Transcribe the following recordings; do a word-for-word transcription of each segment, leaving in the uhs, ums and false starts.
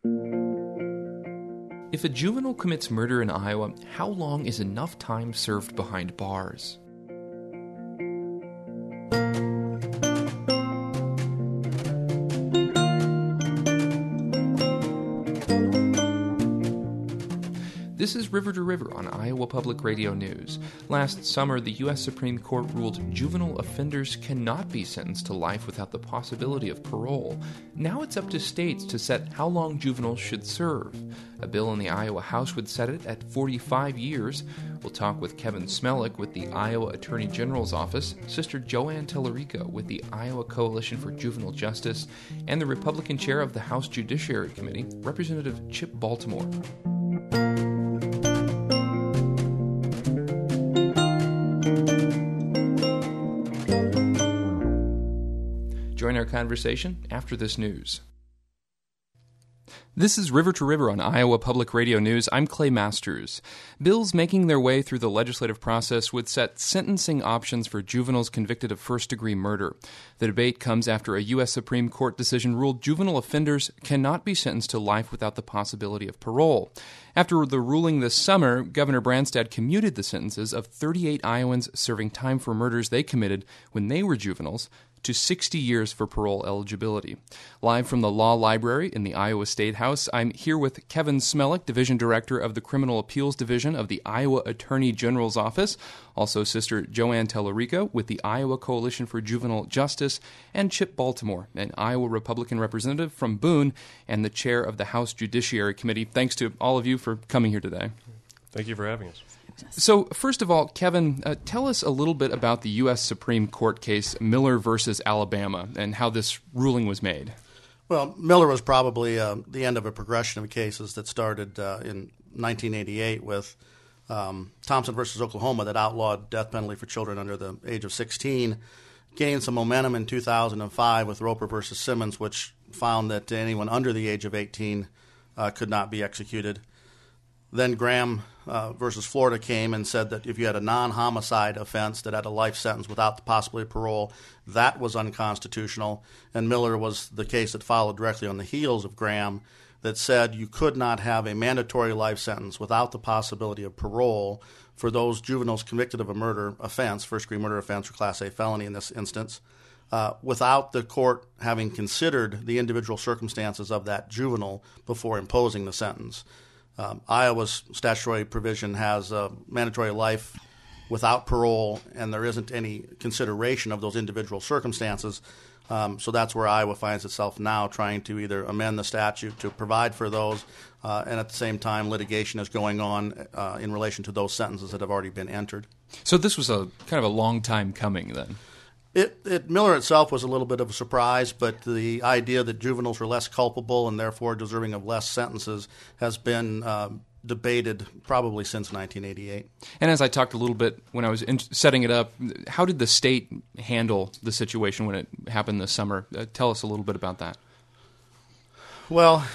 If a juvenile commits murder in Iowa, how long is enough time served behind bars? This is River to River on Iowa Public Radio News. Last summer, the U S Supreme Court ruled juvenile offenders cannot be sentenced to life without the possibility of parole. Now it's up to states to set how long juveniles should serve. A bill in the Iowa House would set it at forty-five years. We'll talk with Kevin Smellick with the Iowa Attorney General's Office, Sister Joanne Tellerico with the Iowa Coalition for Juvenile Justice, and the Republican chair of the House Judiciary Committee, Representative Chip Baltimore. Join our conversation after this news. This is River to River on Iowa Public Radio News. I'm Clay Masters. Bills making their way through the legislative process would set sentencing options for juveniles convicted of first-degree murder. The debate comes after a U S Supreme Court decision ruled juvenile offenders cannot be sentenced to life without the possibility of parole. After the ruling this summer, Governor Branstad commuted the sentences of thirty-eight Iowans serving time for murders they committed when they were juveniles to sixty years for parole eligibility. Live from the Law Library in the Iowa State House, I'm here with Kevin Smellick, Division Director of the Criminal Appeals Division of the Iowa Attorney General's Office, also Sister Joanne Tellerico with the Iowa Coalition for Juvenile Justice, and Chip Baltimore, an Iowa Republican representative from Boone and the chair of the House Judiciary Committee. Thanks to all of you for coming here today. Thank you for having us. So, first of all, Kevin, uh, tell us a little bit about the U S Supreme Court case Miller versus Alabama and how this ruling was made. Well, Miller was probably uh, the end of a progression of cases that started uh, in nineteen eighty-eight with um, Thompson versus Oklahoma that outlawed death penalty for children under the age of sixteen, gained some momentum in two thousand five with Roper versus Simmons, which found that anyone under the age of eighteen uh, could not be executed. Then Graham uh, versus Florida came and said that if you had a non-homicide offense that had a life sentence without the possibility of parole, that was unconstitutional. And Miller was the case that followed directly on the heels of Graham that said you could not have a mandatory life sentence without the possibility of parole for those juveniles convicted of a murder offense, first-degree murder offense or Class A felony in this instance, uh, without the court having considered the individual circumstances of that juvenile before imposing the sentence. Um, Iowa's statutory provision has a mandatory life without parole, and there isn't any consideration of those individual circumstances. Um, so that's where Iowa finds itself now, trying to either amend the statute to provide for those, uh, and at the same time litigation is going on uh, in relation to those sentences that have already been entered. So this was a kind of a long time coming then. It, it Miller itself was a little bit of a surprise, but the idea that juveniles are less culpable and therefore deserving of less sentences has been uh, debated probably since nineteen eighty-eight. And as I talked a little bit when I was in setting it up, how did the state handle the situation when it happened this summer? Uh, tell us a little bit about that. Well,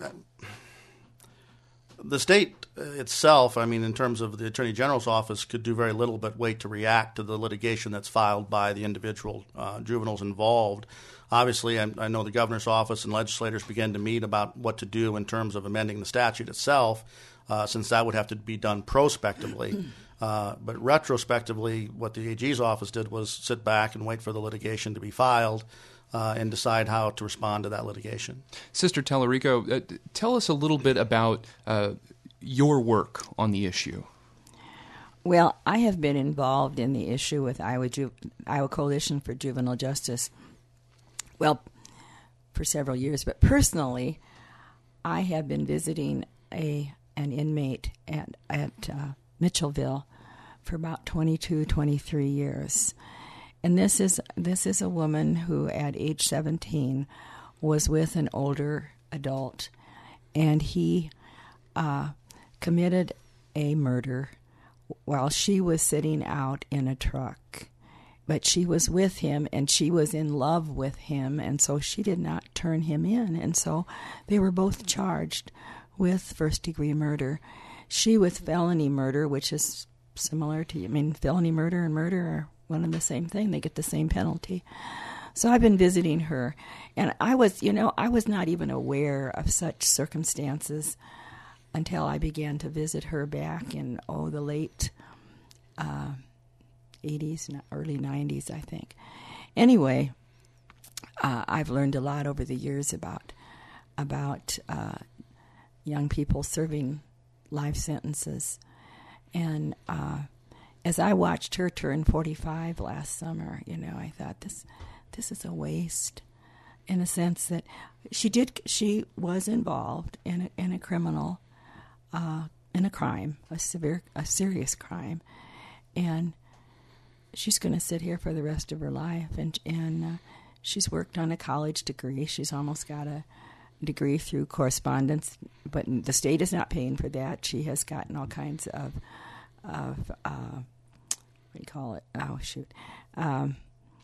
the state itself, I mean, in terms of the Attorney General's office, could do very little but wait to react to the litigation that's filed by the individual uh, juveniles involved. Obviously, I, I know the governor's office and legislators began to meet about what to do in terms of amending the statute itself, uh, since that would have to be done prospectively. Uh, but retrospectively, what the A G's office did was sit back and wait for the litigation to be filed uh, and decide how to respond to that litigation. Sister Tellerico, uh, tell us a little bit about uh, your work on the issue. Well, I have been involved in the issue with Iowa, Ju- Iowa Coalition for Juvenile Justice, well, for several years. But personally, I have been visiting a an inmate at, at uh, Mitchellville for about twenty-two, twenty-three years. And this is this is a woman who, at age seventeen, was with an older adult, and he uh, committed a murder while she was sitting out in a truck. But she was with him, and she was in love with him, and so she did not turn him in. And so they were both charged with first-degree murder. She with felony murder, which is similar to, I mean, felony murder and murder are one and the same thing. They get the same penalty. So I've been visiting her, and I was, you know, I was not even aware of such circumstances until I began to visit her back in, oh, the late uh, eighties, early nineties, I think. Anyway, uh, I've learned a lot over the years about about uh, young people serving life sentences. And uh, as I watched her turn forty-five last summer, you know, I thought this this is a waste, in a sense that she did she was involved in a, in a criminal uh, in a crime, a severe a serious crime, and she's going to sit here for the rest of her life. And and uh, she's worked on a college degree. She's almost got a degree through correspondence, but the state is not paying for that. She has gotten all kinds of of uh, what do you call it? Oh shoot. Um,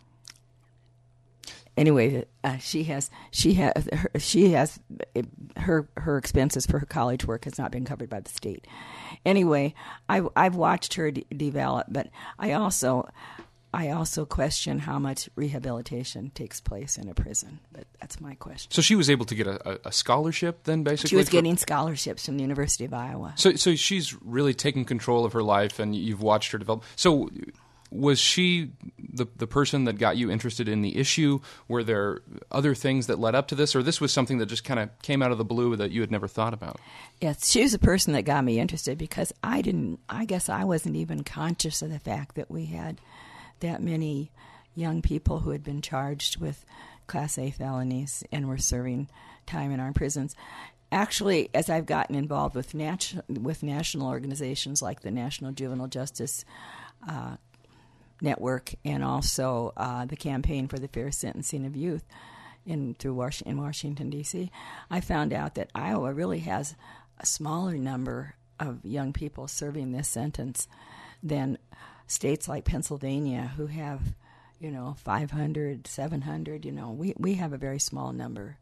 anyway, uh, she has she has her, she has her her expenses for her college work has not been covered by the state. Anyway, I've I've watched her de- develop, but I also. I also question how much rehabilitation takes place in a prison, but that's my question. So she was able to get a, a scholarship then, basically? She was for... getting scholarships from the University of Iowa. So so she's really taken control of her life, and you've watched her develop. So was she the the person that got you interested in the issue? Were there other things that led up to this, or this was something that just kind of came out of the blue that you had never thought about? Yes, she was the person that got me interested, because I didn't, I guess I wasn't even conscious of the fact that we had that many young people who had been charged with Class A felonies and were serving time in our prisons. Actually, as I've gotten involved with nat- with national organizations like the National Juvenile Justice uh, Network, and also uh, the Campaign for the Fair Sentencing of Youth in through Was- in Washington, D C, I found out that Iowa really has a smaller number of young people serving this sentence than states like Pennsylvania, who have, you know, five hundred, seven hundred, you know, we, we have a very small number.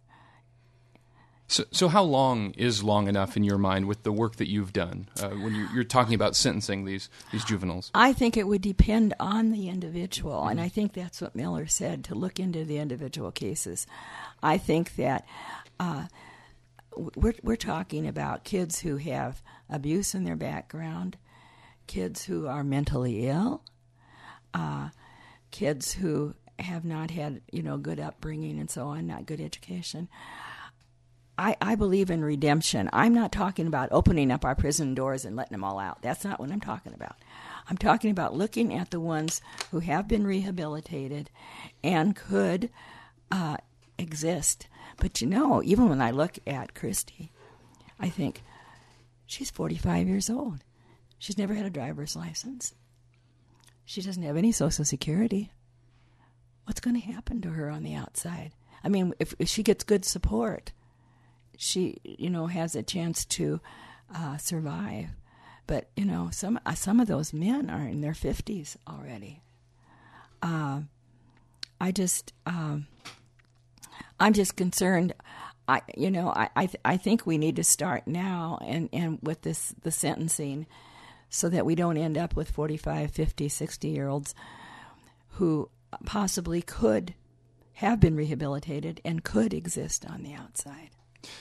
So, so how long is long enough in your mind with the work that you've done uh, when you're, you're talking about sentencing these, these juveniles? I think it would depend on the individual, and I think that's what Miller said, to look into the individual cases. I think that uh, we're, we're talking about kids who have abuse in their background, kids who are mentally ill, uh, kids who have not had, you know, good upbringing and so on, not good education. I, I believe in redemption. I'm not talking about opening up our prison doors and letting them all out. That's not what I'm talking about. I'm talking about looking at the ones who have been rehabilitated and could uh, exist. But, you know, even when I look at Christy, I think she's forty-five years old. She's never had a driver's license. She doesn't have any Social Security. What's going to happen to her on the outside? I mean, if, if she gets good support, she, you know, has a chance to uh, survive. But, you know, some uh, some of those men are in their fifties already. Uh, I just, um, I'm just concerned. I, you know, I I, th- I think we need to start now and, and with this the sentencing, so that we don't end up with forty-five, fifty, sixty-year-olds who possibly could have been rehabilitated and could exist on the outside.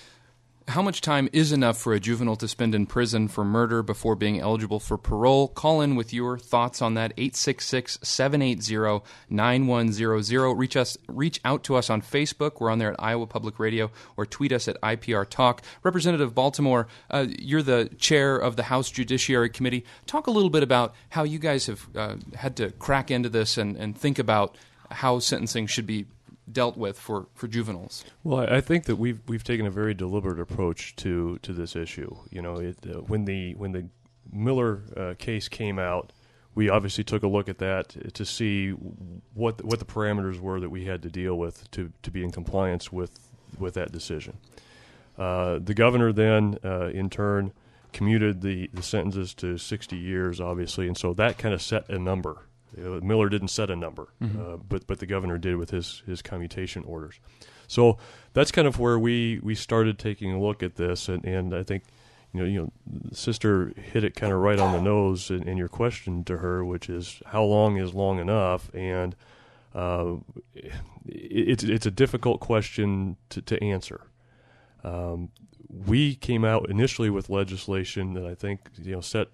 How much time is enough for a juvenile to spend in prison for murder before being eligible for parole? Call in with your thoughts on that, eight six six, seven eight zero, nine one zero zero. Reach us, reach out to us on Facebook. We're on there at Iowa Public Radio, or tweet us at I P R Talk. Representative Baltimore, uh, you're the chair of the House Judiciary Committee. Talk a little bit about how you guys have uh, had to crack into this and, and think about how sentencing should be dealt with for, for juveniles. Well, I, I think that we've we've taken a very deliberate approach to, to this issue. You know, it, uh, when the when the Miller uh, case came out, we obviously took a look at that to see what what the parameters were that we had to deal with to, to be in compliance with with that decision. Uh, the governor then, uh, in turn, commuted the, the sentences to sixty years, obviously, and so that kind of set a number. Uh, Miller didn't set a number, mm-hmm. uh, but but the governor did with his, his commutation orders. So that's kind of where we, we started taking a look at this, and, and I think you know you know Sister hit it kind of right on the nose in, in your question to her, which is how long is long enough, and uh, it, it's it's a difficult question to, to answer. Um, we came out initially with legislation that I think you know set.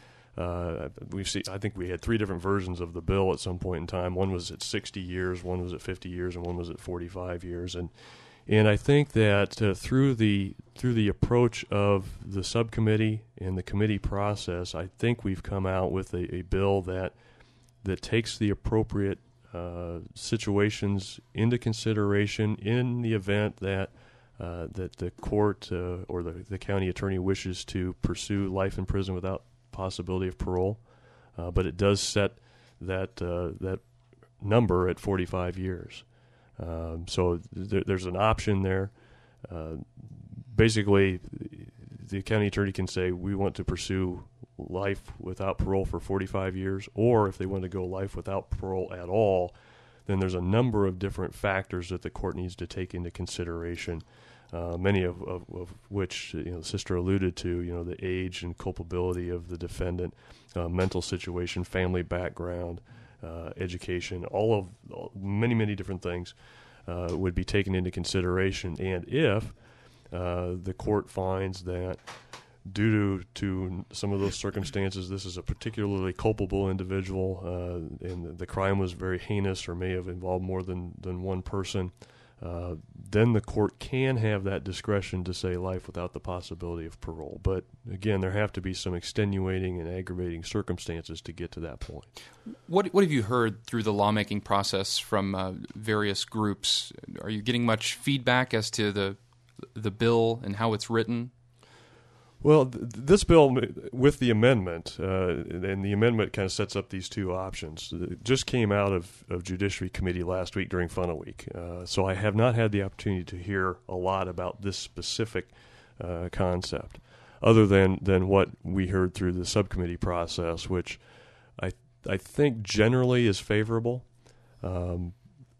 Uh, we've seen. I think we had three different versions of the bill at some point in time. One was at sixty years, one was at fifty years, and one was at forty-five years. And and I think that uh, through the through the approach of the subcommittee and the committee process, I think we've come out with a, a bill that that takes the appropriate uh, situations into consideration in the event that uh, that the court uh, or the, the county attorney wishes to pursue life in prison without possibility of parole, uh, but it does set that uh, that number at forty-five years. Um, so th- there's an option there. Uh, basically, the county attorney can say we want to pursue life without parole for forty-five years, or if they want to go life without parole at all, then there's a number of different factors that the court needs to take into consideration. Uh, many of, of, of which you know the sister alluded to, you know, the age and culpability of the defendant, uh, mental situation, family background, uh, education, all of all, many, many different things uh, would be taken into consideration. And if uh, the court finds that due to, to some of those circumstances, this is a particularly culpable individual uh, and the crime was very heinous or may have involved more than, than one person, Uh, then the court can have that discretion to say life without the possibility of parole. But again, there have to be some extenuating and aggravating circumstances to get to that point. What What have you heard through the lawmaking process from uh, various groups? Are you getting much feedback as to the the bill and how it's written? Well, th- this bill, with the amendment, uh, and the amendment kind of sets up these two options. It just came out of, of Judiciary Committee last week during Funnel Week. Uh, so I have not had the opportunity to hear a lot about this specific uh, concept, other than, than what we heard through the subcommittee process, which I I think generally is favorable. Um,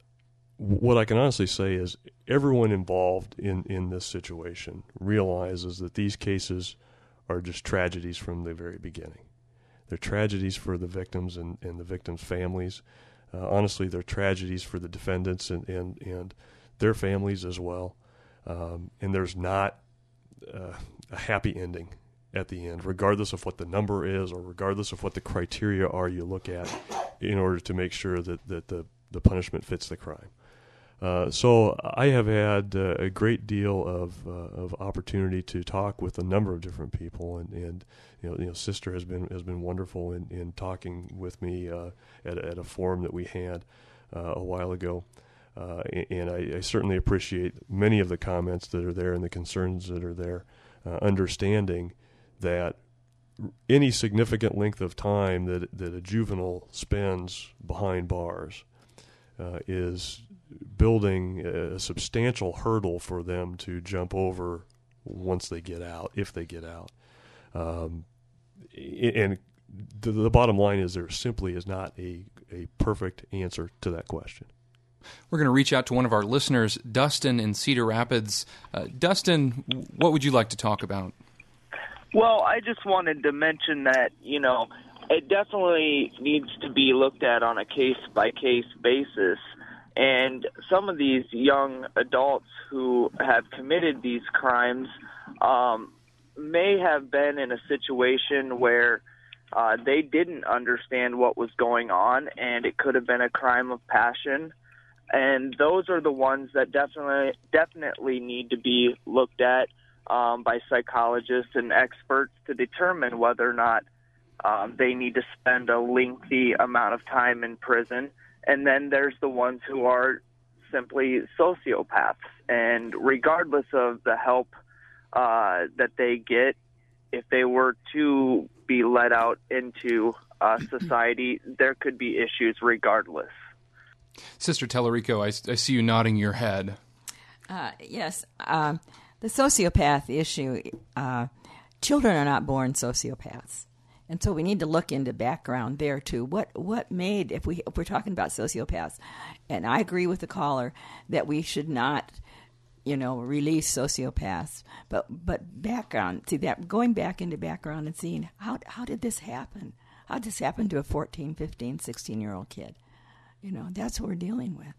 what I can honestly say is everyone involved in, in this situation realizes that these cases are just tragedies from the very beginning. They're tragedies for the victims and, and the victims' families. Uh, honestly, they're tragedies for the defendants and, and, and their families as well. Um, and there's not uh, a happy ending at the end, regardless of what the number is or regardless of what the criteria are you look at in order to make sure that, that the, the punishment fits the crime. Uh, so I have had uh, a great deal of uh, of opportunity to talk with a number of different people, and, and you know, you know, Sister has been has been wonderful in, in talking with me uh, at at a forum that we had uh, a while ago, uh, and I, I certainly appreciate many of the comments that are there and the concerns that are there, uh, understanding that any significant length of time that that a juvenile spends behind bars uh, is building a substantial hurdle for them to jump over once they get out, if they get out. Um, and the, the bottom line is there simply is not a, a perfect answer to that question. We're going to reach out to one of our listeners, Dustin in Cedar Rapids. Uh, Dustin, what would you like to talk about? Well, I just wanted to mention that, you know, it definitely needs to be looked at on a case-by-case basis. And some of these young adults who have committed these crimes um, may have been in a situation where uh, they didn't understand what was going on, and it could have been a crime of passion. And those are the ones that definitely definitely need to be looked at um, by psychologists and experts to determine whether or not um, they need to spend a lengthy amount of time in prison. And then there's the ones who are simply sociopaths. And regardless of the help uh, that they get, if they were to be let out into uh, society, there could be issues regardless. Sister Tellerico, I, I see you nodding your head. Uh, yes. Uh, the sociopath issue, uh, children are not born sociopaths. And so we need to look into background there too. What what made, if we if we're talking about sociopaths, and I agree with the caller that we should not, you know, release sociopaths. But but background, see that going back into background and seeing how how did this happen? How did this happen to a fourteen, fifteen, sixteen year old kid? You know, that's what we're dealing with.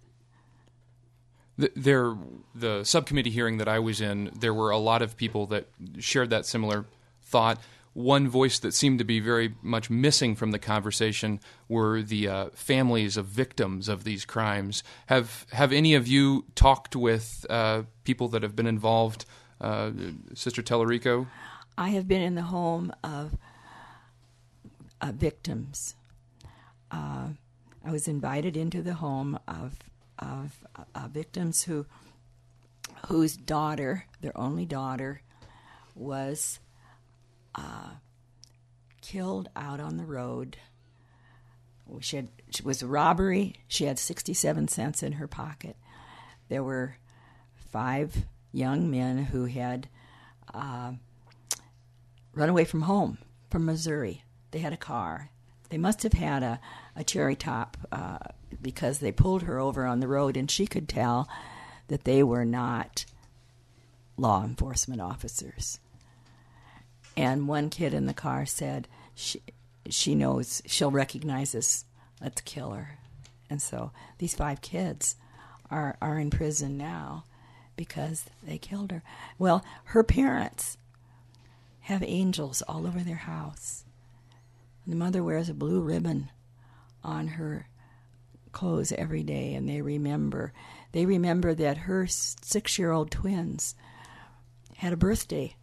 The, there, the subcommittee hearing that I was in, there were a lot of people that shared that similar thought. One voice that seemed to be very much missing from the conversation were the uh, families of victims of these crimes. Have have any of you talked with uh, people that have been involved, uh, Sister Tellerico? I have been in the home of uh, victims. Uh, I was invited into the home of of uh, victims who whose daughter, their only daughter, was uh, killed out on the road. She had, it was a robbery. She had sixty-seven cents in her pocket. There were five young men who had uh, run away from home, from Missouri. They had a car. They must have had a, a cherry top uh, because they pulled her over on the road, and she could tell that they were not law enforcement officers. And one kid in the car said, she, she knows, she'll recognize us, let's kill her. And so these five kids are, are in prison now because they killed her. Well, her parents have angels all over their house. The mother wears a blue ribbon on her clothes every day, and they remember. They remember that her six-year-old twins had a birthday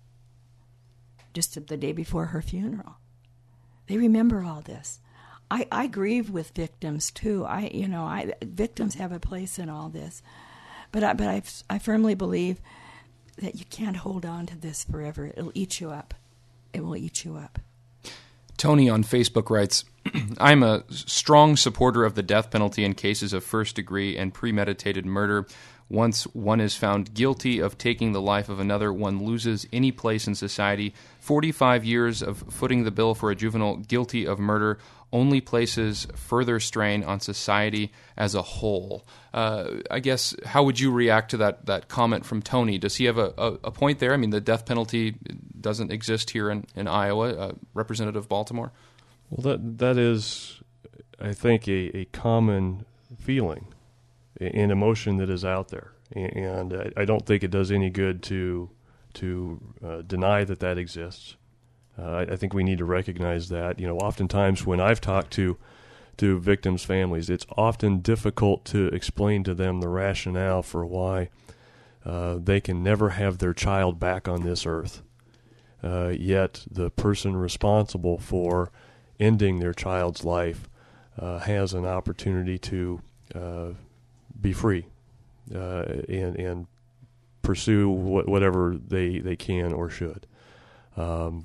just the day before her funeral. They remember all this. I, I grieve with victims too. I, you know, I victims have a place in all this, but I, but I, I firmly believe that you can't hold on to this forever. It'll eat you up. It will eat you up. Tony on Facebook writes, I'm a strong supporter of the death penalty in cases of first-degree and premeditated murder. Once one is found guilty of taking the life of another, one loses any place in society. forty-five years of footing the bill for a juvenile guilty of murder only places further strain on society as a whole. Uh, I guess, how would you react to that, that comment from Tony? Does he have a, a, a point there? I mean, the death penalty doesn't exist here in, in Iowa. Uh, Representative Baltimore? Well, that that is, I think, a, a common feeling and emotion that is out there. And I, I don't think it does any good to, to uh, deny that that exists. Uh, I, I think we need to recognize that. You know, oftentimes when I've talked to to victims' families, it's often difficult to explain to them the rationale for why uh, they can never have their child back on this earth. Uh, yet the person responsible for ending their child's life uh, has an opportunity to uh, be free uh, and, and pursue wh- whatever they, they can or should. Um,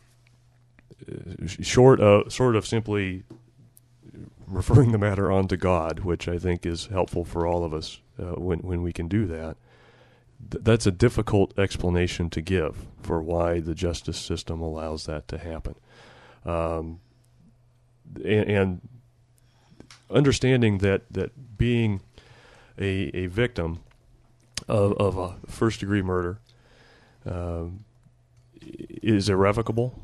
Short of sort of simply referring the matter on to God, which I think is helpful for all of us uh, when when we can do that. Th- that's a difficult explanation to give for why the justice system allows that to happen, um, and, and understanding that that being a a victim of, of a first degree murder uh, is irrevocable.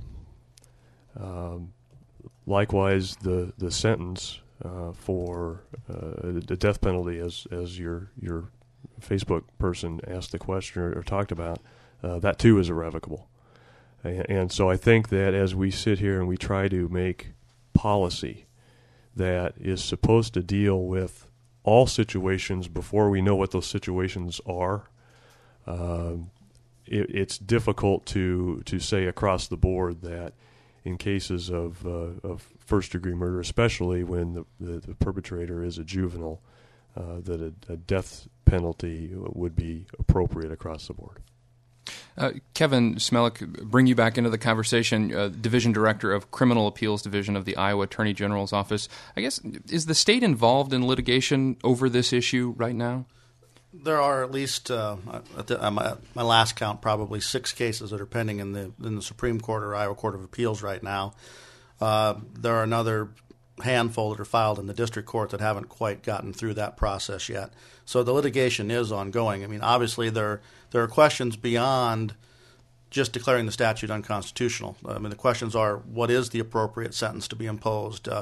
Um, likewise, the the sentence uh, for uh, the death penalty, as as your your Facebook person asked the question or, or talked about, uh, that too is irrevocable. And, and so I think that as we sit here and we try to make policy that is supposed to deal with all situations before we know what those situations are, uh, it, it's difficult to to say across the board that in cases of uh, of first-degree murder, especially when the, the, the perpetrator is a juvenile, uh, that a, a death penalty would be appropriate across the board. Uh, Kevin Smelik, bring you back into the conversation, uh, Division Director of Criminal Appeals Division of the Iowa Attorney General's Office. I guess, is the state involved in litigation over this issue right now? There are at least, uh, at, the, at my, my last count, probably six cases that are pending in the in the Supreme Court or Iowa Court of Appeals right now. Uh, there are another handful that are filed in the district court that haven't quite gotten through that process yet. So the litigation is ongoing. I mean, obviously there there are questions beyond just declaring the statute unconstitutional. I mean, the questions are, what is the appropriate sentence to be imposed? Uh,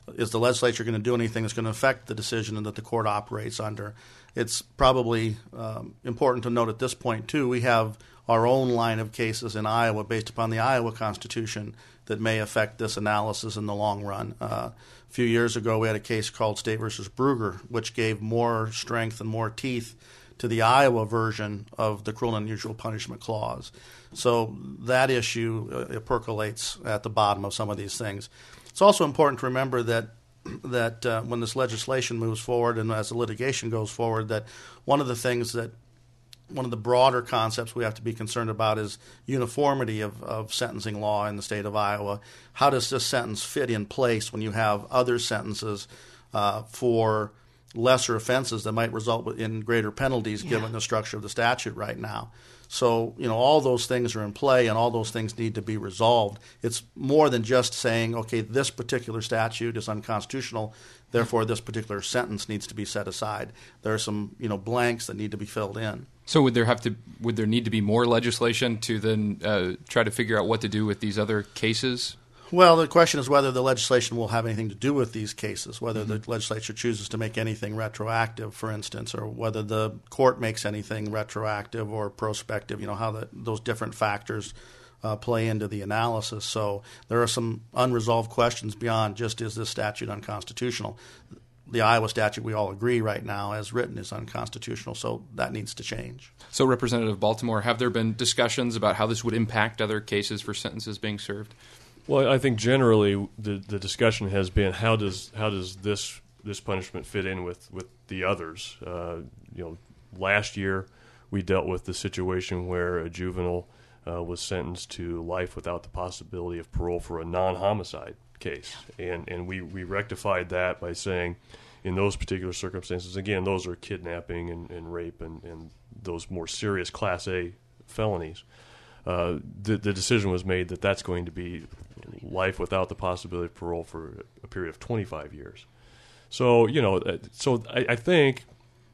is the legislature going to do anything that's going to affect the decision that the court operates under? It's probably um, important to note at this point, too, we have our own line of cases in Iowa based upon the Iowa Constitution that may affect this analysis in the long run. Uh, a few years ago, we had a case called State versus Bruger, which gave more strength and more teeth to the Iowa version of the Cruel and Unusual Punishment Clause. So that issue uh, it percolates at the bottom of some of these things. It's also important to remember that that uh, when this legislation moves forward and as the litigation goes forward, that one of the things that one of the broader concepts we have to be concerned about is uniformity of, of sentencing law in the state of Iowa. How does this sentence fit in place when you have other sentences uh, for lesser offenses that might result in greater penalties yeah. given the structure of the statute right now? So, you know, all those things are in play and all those things need to be resolved. It's more than just saying, okay, this particular statute is unconstitutional, therefore this particular sentence needs to be set aside. There are some, you know, blanks that need to be filled in. So would there have to would there need to be more legislation to then uh, try to figure out what to do with these other cases? Well, the question is whether the legislation will have anything to do with these cases, whether the legislature chooses to make anything retroactive, for instance, or whether the court makes anything retroactive or prospective, you know, how the, those different factors uh, play into the analysis. So there are some unresolved questions beyond just is this statute unconstitutional. The Iowa statute, we all agree right now, as written, is unconstitutional, so that needs to change. So, Representative Baltimore, have there been discussions about how this would impact other cases for sentences being served? Well, I think generally the the discussion has been how does how does this this punishment fit in with, with the others? Uh, you know, last year we dealt with the situation where a juvenile uh, was sentenced to life without the possibility of parole for a non-homicide case, and and we, we rectified that by saying in those particular circumstances, again, those are kidnapping and, and rape and, and those more serious Class A felonies. Uh, the, the decision was made that that's going to be life without the possibility of parole for a period of twenty-five years. So, you know, so I, I think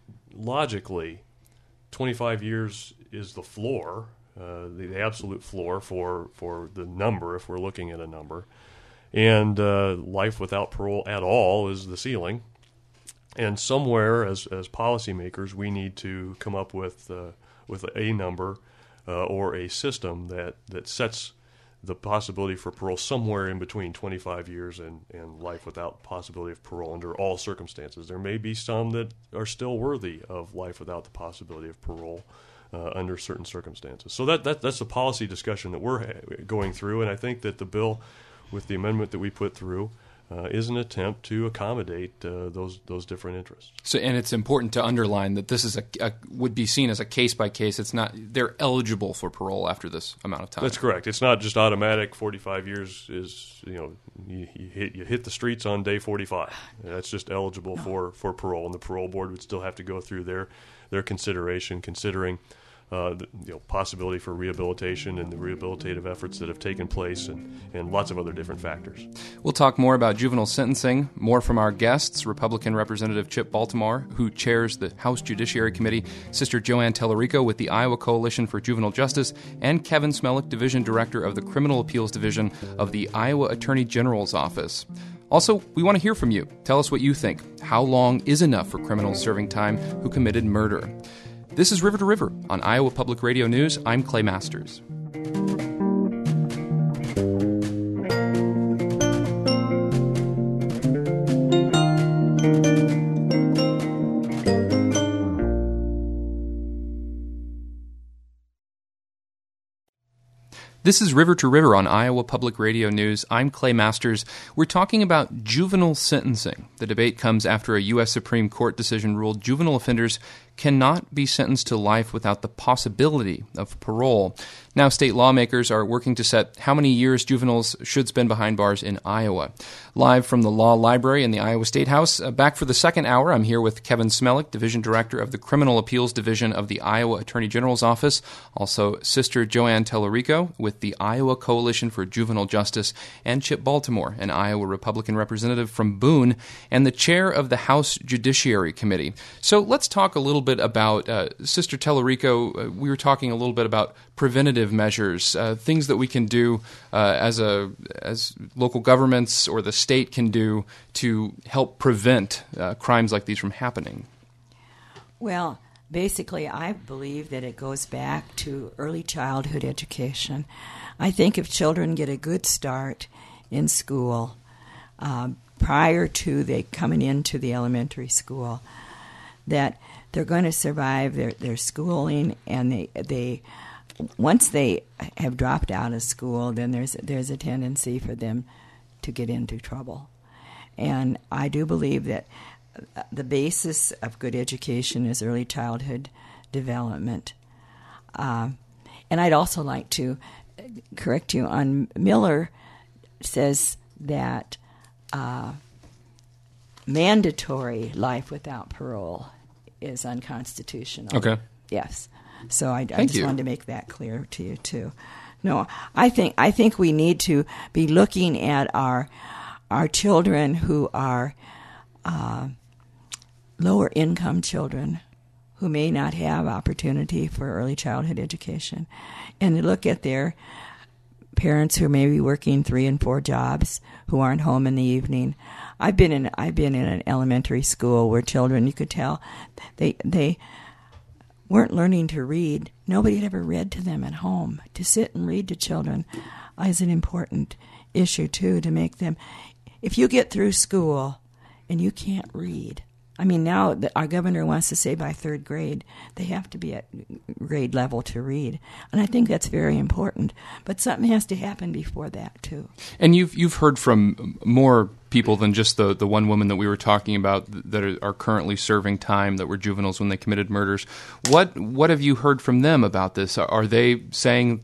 logically twenty-five years is the floor, uh, the, the absolute floor for, for the number, if we're looking at a number. And uh, life without parole at all is the ceiling. And somewhere, as, as policymakers, we need to come up with, uh, with a number Uh, or a system that, that sets the possibility for parole somewhere in between twenty-five years and, and life without possibility of parole under all circumstances. There may be some that are still worthy of life without the possibility of parole uh, under certain circumstances. So that, that that's the policy discussion that we're ha- going through, and I think that the bill, with the amendment that we put through, Uh, is an attempt to accommodate uh, those those different interests. So, and it's important to underline that this is a, a would be seen as a case by case. It's not they're eligible for parole after this amount of time. That's correct. It's not just automatic. forty-five years is you know you, you hit you hit the streets on day forty-five. That's just eligible no. for, for parole, and the parole board would still have to go through their their consideration, considering uh, the you know, possibility for rehabilitation and the rehabilitative efforts that have taken place, and, and lots of other different factors. We'll talk more about juvenile sentencing, more from our guests, Republican Representative Chip Baltimore, who chairs the House Judiciary Committee, Sister Joanne Tellerico with the Iowa Coalition for Juvenile Justice, and Kevin Smellick, Division Director of the Criminal Appeals Division of the Iowa Attorney General's Office. Also, we want to hear from you. Tell us what you think. How long is enough for criminals serving time who committed murder? This is River to River on Iowa Public Radio News. I'm Clay Masters. This is River to River on Iowa Public Radio News. I'm Clay Masters. We're talking about juvenile sentencing. The debate comes after a U S Supreme Court decision ruled juvenile offenders cannot be sentenced to life without the possibility of parole. Now, state lawmakers are working to set how many years juveniles should spend behind bars in Iowa. Live from the Law Library in the Iowa State House, uh, back for the second hour, I'm here with Kevin Smellick, Division Director of the Criminal Appeals Division of the Iowa Attorney General's Office, also Sister Joanne Tellerico with the Iowa Coalition for Juvenile Justice, and Chip Baltimore, an Iowa Republican representative from Boone, and the chair of the House Judiciary Committee. So let's talk a little bit bit about, uh, Sister Tellerico, uh, we were talking a little bit about preventative measures, uh, things that we can do uh, as a as local governments or the state can do to help prevent uh, crimes like these from happening. Well, basically, I believe that it goes back to early childhood education. I think if children get a good start in school uh, prior to they coming into the elementary school, that they're going to survive their, their schooling, and they they once they have dropped out of school, then there's there's a tendency for them to get into trouble. And I do believe that the basis of good education is early childhood development. Uh, and I'd also like to correct you on Miller says that uh, mandatory life without parole is unconstitutional. Okay. Yes. So I, I Thank just you. wanted to make that clear to you too. No, I think I think we need to be looking at our our children who are uh, lower income children who may not have opportunity for early childhood education, and to look at their parents who may be working three and four jobs who aren't home in the evening. I've been in I've been in an elementary school where children, you could tell they they weren't learning to read. Nobody had ever read to them at home. To sit and read to children is an important issue too, to make them. If you get through school and you can't read, I mean, now the, our governor wants to say by third grade they have to be at grade level to read, and I think that's very important. But something has to happen before that too. And you've you've heard from more people than just the, the one woman that we were talking about that are, are currently serving time, that were juveniles when they committed murders. What what have you heard from them about this? Are they saying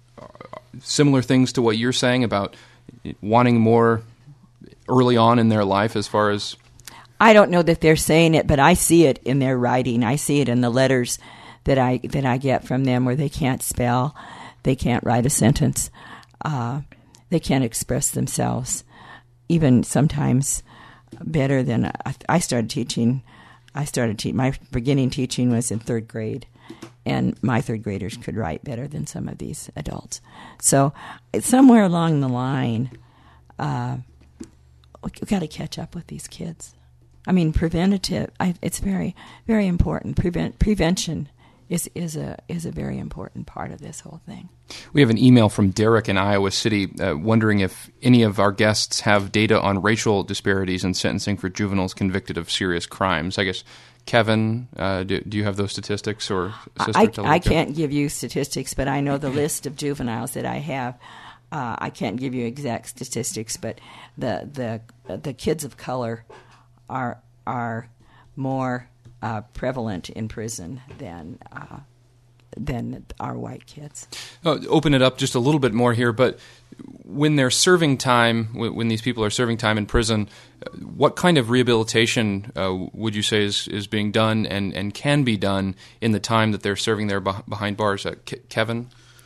similar things to what you're saying about wanting more early on in their life as far as... I don't know that they're saying it, but I see it in their writing. I see it in the letters that I that I get from them where they can't spell, they can't write a sentence, uh, they can't express themselves, even sometimes better than I, I started teaching. I started te- my beginning teaching was in third grade, and my third graders could write better than some of these adults. So somewhere along the line, uh, we've got to catch up with these kids. I mean, preventative. I, it's very, very important. Prevent prevention is is a is a very important part of this whole thing. We have an email from Derek in Iowa City uh, wondering if any of our guests have data on racial disparities in sentencing for juveniles convicted of serious crimes. I guess, Kevin, uh, do, do you have those statistics, or Sister I, Tellerico? I can't give you statistics, but I know the list of juveniles that I have. Uh, I can't give you exact statistics, but the the the kids of color are are more uh, prevalent in prison than uh, than our white kids. Oh, open it up just a little bit more here, but when they're serving time, when these people are serving time in prison, what kind of rehabilitation uh, would you say is, is being done and, and can be done in the time that they're serving there behind bars? Uh, Ke- Kevin?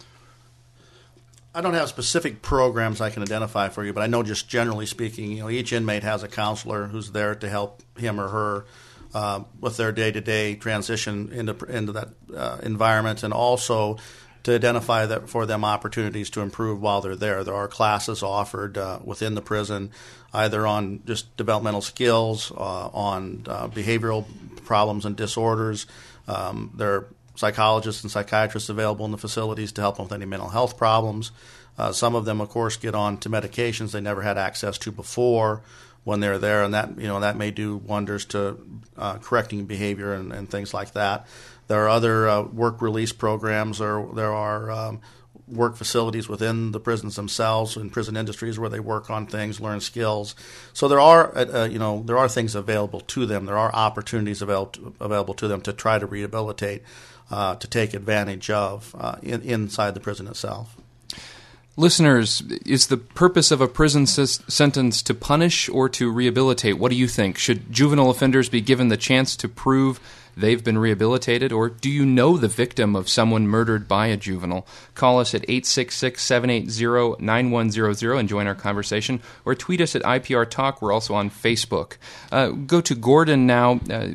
I don't have specific programs I can identify for you, but I know just generally speaking, you know, each inmate has a counselor who's there to help him or her uh, with their day-to-day transition into into that uh, environment, and also to identify that for them opportunities to improve while they're there. There are classes offered uh, within the prison, either on just developmental skills, uh, on uh, behavioral problems and disorders. Um, there are psychologists and psychiatrists available in the facilities to help them with any mental health problems. Uh, some of them, of course, get on to medications they never had access to before when they're there, and that you know that may do wonders to uh, correcting behavior and, and things like that. There are other uh, work release programs, or there are um, work facilities within the prisons themselves, in prison industries, where they work on things, learn skills. So there are, uh, you know, there are things available to them. There are opportunities available to, available to them to try to rehabilitate. Uh, to take advantage of uh, in, inside the prison itself. Listeners, is the purpose of a prison s- sentence to punish or to rehabilitate? What do you think? Should juvenile offenders be given the chance to prove they've been rehabilitated, or do you know the victim of someone murdered by a juvenile? Call us at eight six six, seven eight zero, nine one zero zero and join our conversation, or tweet us at I P R Talk. We're also on Facebook. Uh, go to Gordon now. Uh,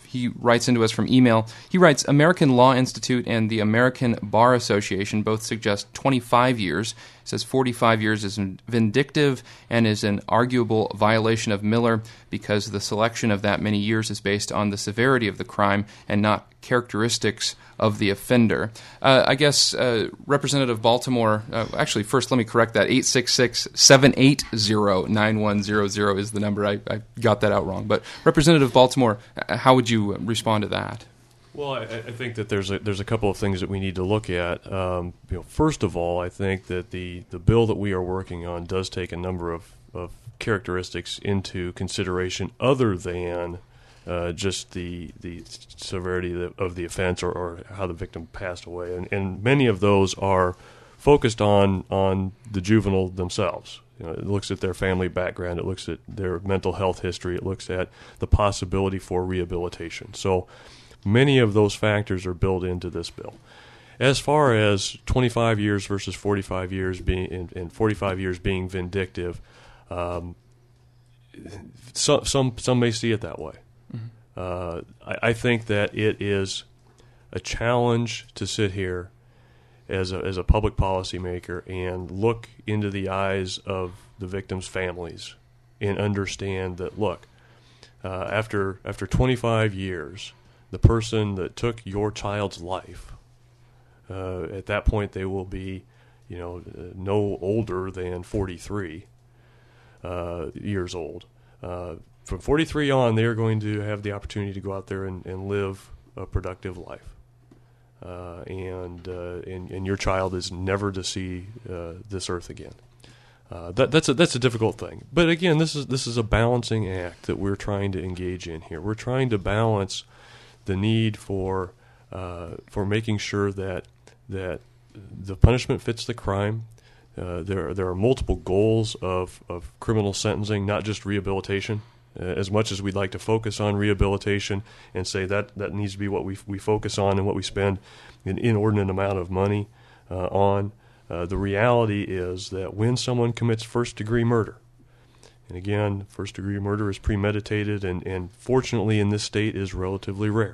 he writes into us from email. He writes, American Law Institute and the American Bar Association both suggest twenty-five years. He says forty-five years is vindictive and is an arguable violation of Miller because the selection of that many years is based on the severity of the crime and not characteristics of the offender. Uh, I guess uh, Representative Baltimore, uh, actually, first let me correct that. eight six six, seven eight zero, nine one zero zero is the number. I, I got that out wrong. But Representative Baltimore, how would you respond to that? Well, I, I think that there's a, there's a couple of things that we need to look at. Um, you know, first of all, I think that the, the bill that we are working on does take a number of, of characteristics into consideration other than uh, just the the severity of the, of the offense or, or how the victim passed away. And, and many of those are focused on, on the juvenile themselves. You know, it looks at their family background. It looks at their mental health history. It looks at the possibility for rehabilitation. So many of those factors are built into this bill. As far as twenty-five years versus forty-five years being and, and forty-five years being vindictive, um, so, some some may see it that way. Mm-hmm. Uh, I, I think that it is a challenge to sit here as a as a public policymaker and look into the eyes of the victims' families and understand that, look, uh, after after twenty-five years, the person that took your child's life, uh, at that point they will be, you know, no older than forty-three uh, years old. Uh, from forty-three on, they are going to have the opportunity to go out there and, and live a productive life. Uh, and, uh, and and your child is never to see uh, this earth again. Uh, that that's a that's a difficult thing. But again, this is this is a balancing act that we're trying to engage in here. We're trying to balance the need for uh, for making sure that that the punishment fits the crime. Uh, there there are multiple goals of of criminal sentencing, not just rehabilitation. Uh, as much as we'd like to focus on rehabilitation and say that that needs to be what we we focus on and what we spend an inordinate amount of money uh, on, uh, the reality is that when someone commits first-degree murder, and again, first-degree murder is premeditated and, and fortunately in this state is relatively rare,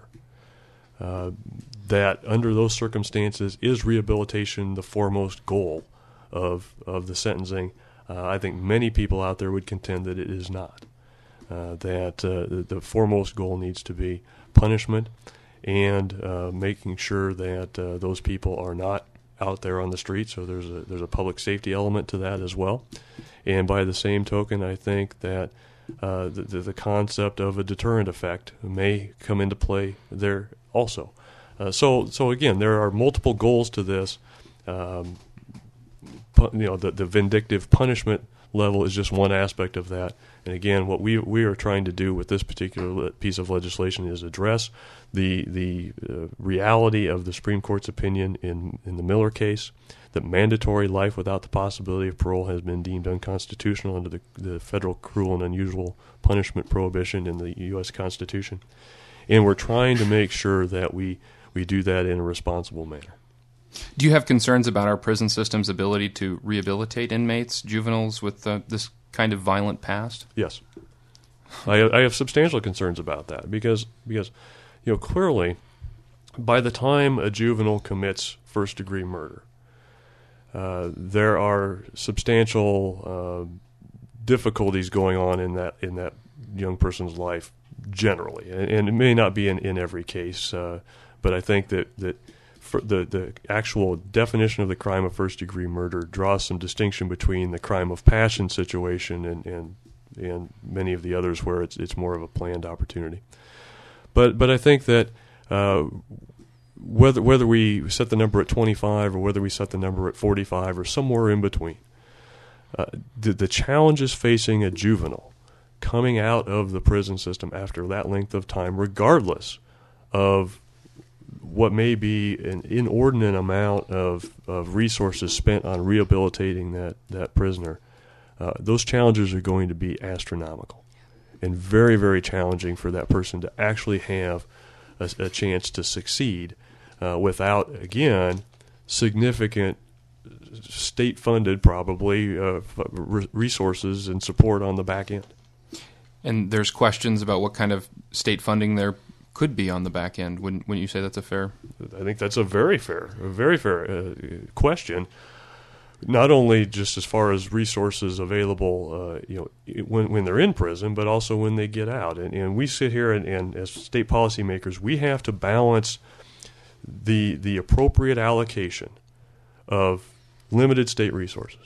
uh, that under those circumstances is rehabilitation the foremost goal of, of the sentencing. Uh, I think many people out there would contend that it is not. Uh, that uh, the, the foremost goal needs to be punishment and uh, making sure that uh, those people are not out there on the street. So there's a there's a public safety element to that as well. And by the same token, I think that uh, the, the the concept of a deterrent effect may come into play there also. Uh, so so again, there are multiple goals to this. Um, pu- you know, the the vindictive punishment level is just one aspect of that. And again, what we we are trying to do with this particular piece of legislation is address the the uh, reality of the Supreme Court's opinion in, in the Miller case, that mandatory life without the possibility of parole has been deemed unconstitutional under the, the federal cruel and unusual punishment prohibition in the U S Constitution. And we're trying to make sure that we, we do that in a responsible manner. Do you have concerns about our prison system's ability to rehabilitate inmates, juveniles with uh, this kind of violent past? Yes, I have, I have substantial concerns about that because because you know clearly, by the time a juvenile commits first degree murder, uh, there are substantial uh, difficulties going on in that in that young person's life generally, and, and it may not be in, in every case, uh, but I think that that. For the, the actual definition of the crime of first-degree murder draws some distinction between the crime of passion situation and, and and many of the others where it's it's more of a planned opportunity. But but I think that uh, whether whether we set the number at twenty-five or whether we set the number at forty-five or somewhere in between, uh, the, the challenges facing a juvenile coming out of the prison system after that length of time, regardless of what may be an inordinate amount of, of resources spent on rehabilitating that, that prisoner, uh, those challenges are going to be astronomical and very, very challenging for that person to actually have a, a chance to succeed uh, without, again, significant state-funded, probably, uh, resources and support on the back end. And there's questions about what kind of state funding there could be on the back end. Wouldn't, wouldn't you say that's a fair? I think that's a very fair, a very fair uh, question. Not only just as far as resources available, uh, you know, when when they're in prison, but also when they get out. And, and we sit here and, and as state policymakers, we have to balance the the appropriate allocation of limited state resources.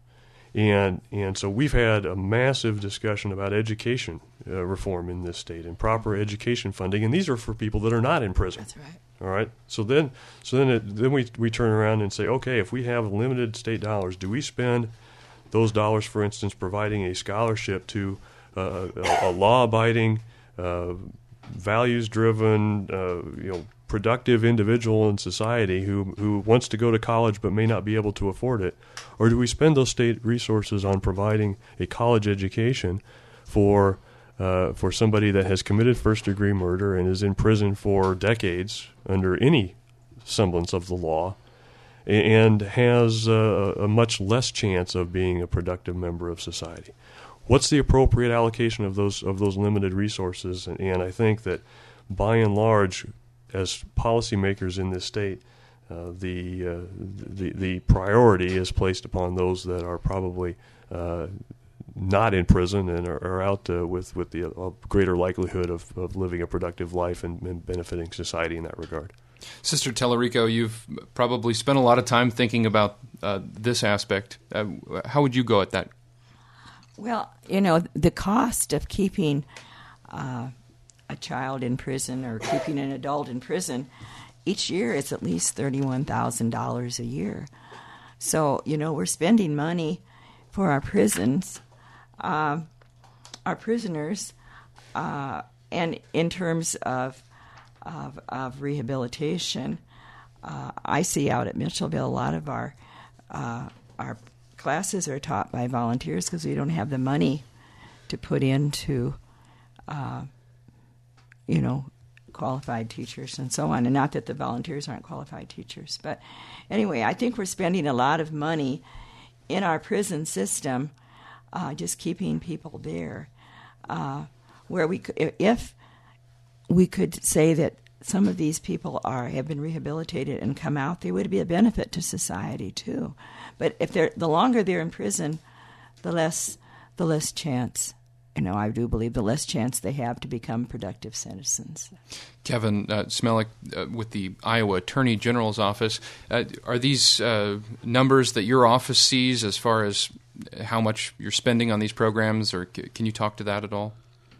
And and so we've had a massive discussion about education uh, reform in this state and proper education funding, and these are for people that are not in prison. That's right. All right. So then, so then, it, then we we turn around and say, okay, if we have limited state dollars, do we spend those dollars, for instance, providing a scholarship to uh, a, a law-abiding, uh, values-driven, uh, you know, productive individual in society who who wants to go to college but may not be able to afford it, or do we spend those state resources on providing a college education for uh, for somebody that has committed first-degree murder and is in prison for decades under any semblance of the law, and has uh, a much less chance of being a productive member of society? What's the appropriate allocation of those of those limited resources? And, and I think that, by and large, as policymakers in this state, uh, the, uh, the the priority is placed upon those that are probably uh, not in prison and are, are out uh, with with the uh, greater likelihood of, of living a productive life and, and benefiting society in that regard. Sister Tellerico, you've probably spent a lot of time thinking about uh, this aspect. Uh, how would you go at that? Well, you know, the cost of keeping uh, a child in prison or keeping an adult in prison, each year it's at least thirty-one thousand dollars a year. So, you know, we're spending money for our prisons, uh, our prisoners, uh, and in terms of of, of rehabilitation, uh, I see out at Mitchellville a lot of our uh, our classes are taught by volunteers because we don't have the money to put into, uh, you know, qualified teachers and so on. And not that the volunteers aren't qualified teachers. But anyway, I think we're spending a lot of money in our prison system uh, just keeping people there. Uh, where we could, if we could say that some of these people are have been rehabilitated and come out, they would be a benefit to society too. But if they're the longer they're in prison, the less the less chance, you know, I do believe the less chance they have to become productive citizens. Kevin uh, Smellick uh, with the Iowa Attorney General's office, uh, are these uh, numbers that your office sees as far as how much you're spending on these programs, or c- can you talk to that at all?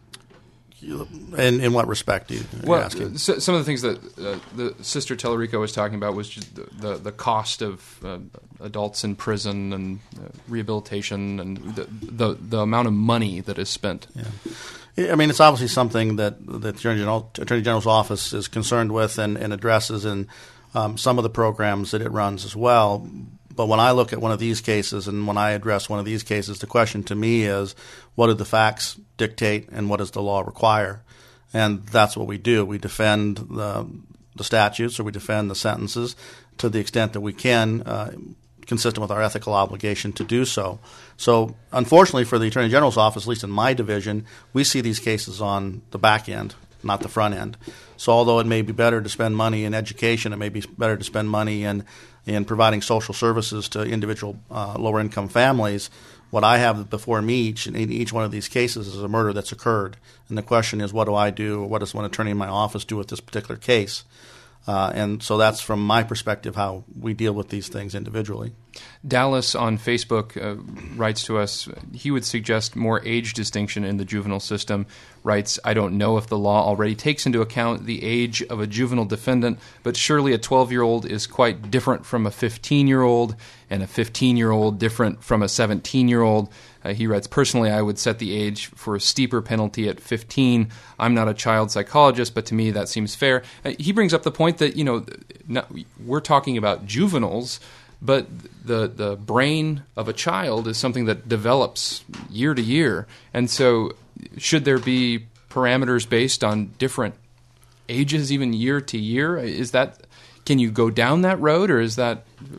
In, in what respect do you, are well, you asking? So, some of the things that uh, the Sister Tellerico was talking about was just the, the, the cost of uh, adults in prison and uh, rehabilitation and the, the the amount of money that is spent. Yeah. I mean, it's obviously something that the Attorney, General, Attorney General's office is concerned with and, and addresses in um, some of the programs that it runs as well. But when I look at one of these cases and when I address one of these cases, the question to me is, what do the facts dictate and what does the law require? And that's what we do. We defend the, the statutes, or we defend the sentences to the extent that we can, uh, consistent with our ethical obligation to do so. So unfortunately for the Attorney General's office, at least in my division, we see these cases on the back end, not the front end. So although it may be better to spend money in education, it may be better to spend money in in providing social services to individual uh, lower-income families, what I have before me each, in each one of these cases is a murder that's occurred. And the question is, what do I do, or what does one attorney in my office do with this particular case? Uh, and so that's, from my perspective, how we deal with these things individually. Dallas on Facebook uh, writes to us, he would suggest more age distinction in the juvenile system. Writes, I don't know if the law already takes into account the age of a juvenile defendant, but surely a twelve-year-old is quite different from a fifteen-year-old, and a fifteen-year-old different from a seventeen-year-old. Uh, he writes, personally, I would set the age for a steeper penalty at fifteen. I'm not a child psychologist, but to me that seems fair. Uh, he brings up the point that, you know, not, we're talking about juveniles, but the the brain of a child is something that develops year to year. And so should there be parameters based on different ages, even year to year? Is that, can you go down that road, or is that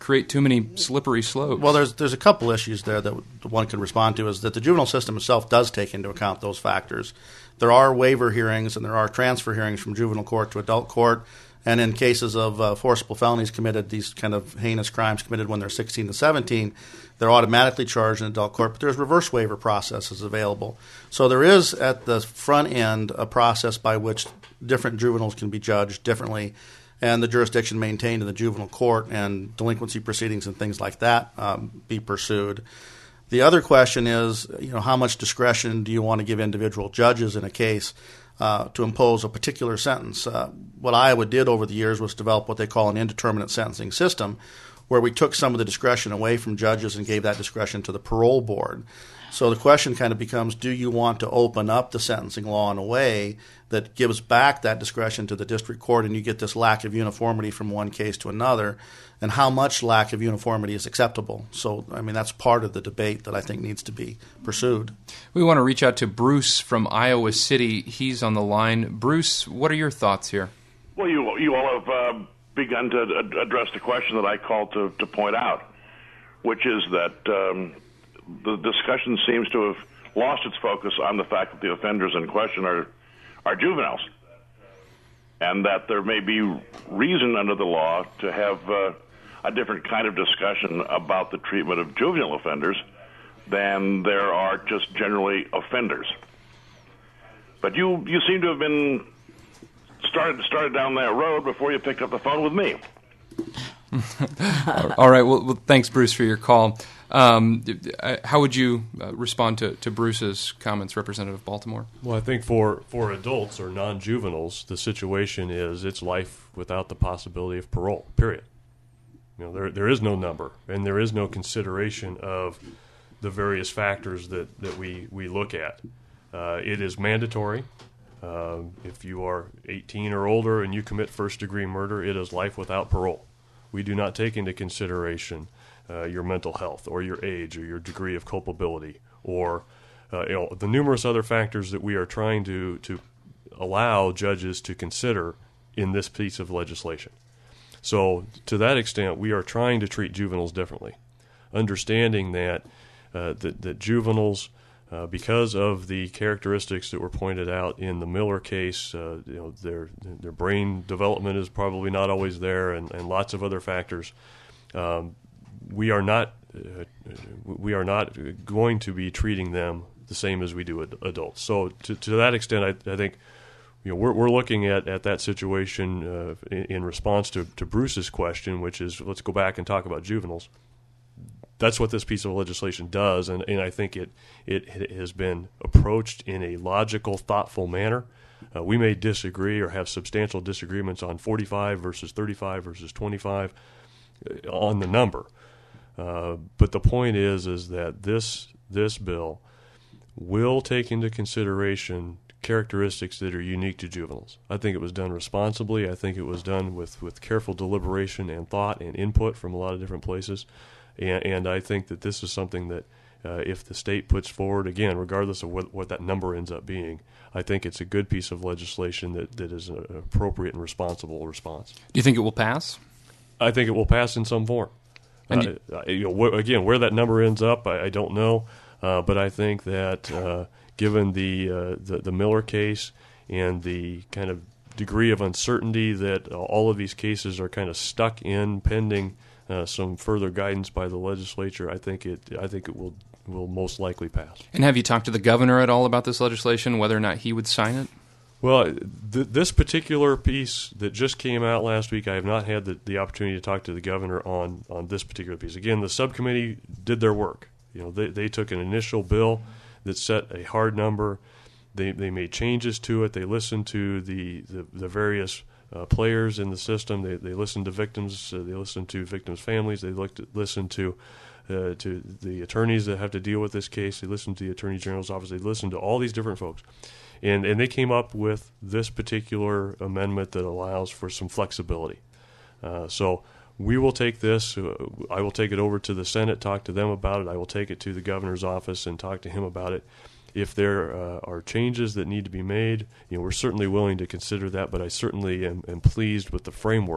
create too many slippery slopes. Well, there's there's a couple issues there that one can respond to. Is that the juvenile system itself does take into account those factors. There are waiver hearings and there are transfer hearings from juvenile court to adult court. And in cases of uh, forcible felonies committed, these kind of heinous crimes committed when they're sixteen to seventeen, they're automatically charged in adult court, but there's reverse waiver processes available. So there is, at the front end, a process by which different juveniles can be judged differently, and the jurisdiction maintained in the juvenile court, and delinquency proceedings and things like that um, be pursued. The other question is, you know, how much discretion do you want to give individual judges in a case uh, to impose a particular sentence? Uh, what Iowa did over the years was develop what they call an indeterminate sentencing system, where we took some of the discretion away from judges and gave that discretion to the parole board. So the question kind of becomes, do you want to open up the sentencing law in a way that gives back that discretion to the district court, and you get this lack of uniformity from one case to another, and how much lack of uniformity is acceptable? So, I mean, that's part of the debate that I think needs to be pursued. We want to reach out to Bruce from Iowa City. He's on the line. Bruce, what are your thoughts here? Well, you you all have uh, begun to ad- address the question that I called to, to point out, which is that um, the discussion seems to have lost its focus on the fact that the offenders in question are are juveniles, and that there may be reason under the law to have uh, a different kind of discussion about the treatment of juvenile offenders than there are just generally offenders. But you, you seem to have been started started down that road before you picked up the phone with me. All right. Well, well, thanks, Bruce, for your call. Um, how would you uh, respond to, to Bruce's comments, Representative Baltimore? Well, I think for, for adults or non-juveniles, the situation is it's life without the possibility of parole, period. You know, there there is no number, and there is no consideration of the various factors that, that we, we look at. Uh, it is mandatory. Uh, if you are eighteen or older and you commit first-degree murder, it is life without parole. We do not take into consideration uh, your mental health or your age or your degree of culpability or uh, you know, the numerous other factors that we are trying to, to allow judges to consider in this piece of legislation. So to that extent, we are trying to treat juveniles differently, understanding that uh, that, that juveniles, uh, because of the characteristics that were pointed out in the Miller case, uh, you know, their their brain development is probably not always there, and, and lots of other factors. Um, we are not uh, we are not going to be treating them the same as we do ad- adults. So to to that extent, I, I think. You know, we're we're looking at, at that situation uh, in, in response to, to Bruce's question, which is let's go back and talk about juveniles. That's what this piece of legislation does, and, and I think it, it it has been approached in a logical, thoughtful manner. Uh, we may disagree or have substantial disagreements on forty-five versus thirty-five versus twenty-five uh, on the number, uh, but the point is is that this this bill will take into consideration characteristics that are unique to juveniles. I think it was done responsibly. I think it was done with, with careful deliberation and thought and input from a lot of different places. And, and I think that this is something that uh, if the state puts forward, again, regardless of what, what that number ends up being, I think it's a good piece of legislation that, that is an appropriate and responsible response. Do you think it will pass? I think it will pass in some form. Uh, you, you know, wh- again, where that number ends up, I, I don't know. Uh, but I think that uh, given the, uh, the the Miller case and the kind of degree of uncertainty that uh, all of these cases are kind of stuck in pending uh, some further guidance by the legislature, I think it I think it will will most likely pass. And have you talked to the governor at all about this legislation, whether or not he would sign it? Well, th- this particular piece that just came out last week, I have not had the, the opportunity to talk to the governor on, on this particular piece. Again, the subcommittee did their work. You know, they they took an initial bill that set a hard number. They they made changes to it. They listened to the the, the various uh, players in the system. They they listened to victims. Uh, they listened to victims' families. They looked at, listened to uh, to the attorneys that have to deal with this case. They listened to the Attorney General's office. They listened to all these different folks, and and they came up with this particular amendment that allows for some flexibility. Uh, so. We will take this. Uh, I will take it over to the Senate, talk to them about it. I will take it to the governor's office and talk to him about it. If there uh, are changes that need to be made, you know, we're certainly willing to consider that. But I certainly am, am pleased with the framework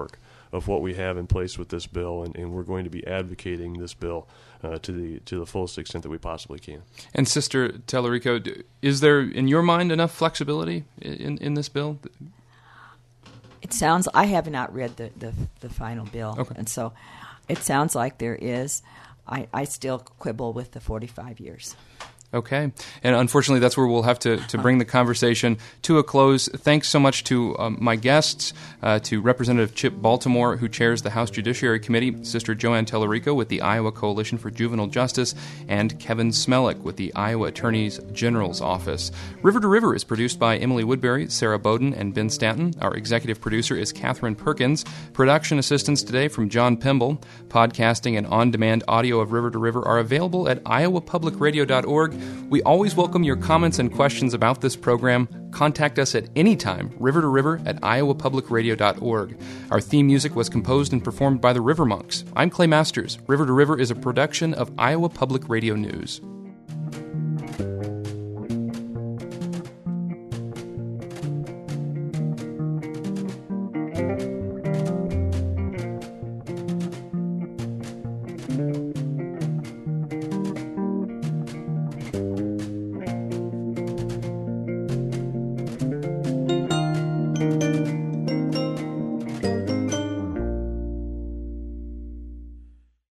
of what we have in place with this bill, and, and we're going to be advocating this bill uh, to the to the fullest extent that we possibly can. And Sister Tallarico, is there, in your mind, enough flexibility in, in this bill? It sounds, I have not read the, the, the final bill, Okay. and so it sounds like there is. I, I still quibble with the forty-five years. Okay. And unfortunately, that's where we'll have to, to bring the conversation to a close. Thanks so much to um, my guests, uh, to Representative Chip Baltimore, who chairs the House Judiciary Committee, Sister Joanne Tallarico with the Iowa Coalition for Juvenile Justice, and Kevin Smellick with the Iowa Attorney General's Office. River to River is produced by Emily Woodbury, Sarah Bowden, and Ben Stanton. Our executive producer is Catherine Perkins. Production assistance today from John Pimble. Podcasting and on-demand audio of River to River are available at iowa public radio dot org. We always welcome your comments and questions about this program. Contact us at any time, river to river at iowa public radio dot org. Our theme music was composed and performed by the River Monks. I'm Clay Masters. River to River is a production of Iowa Public Radio News. Thank you.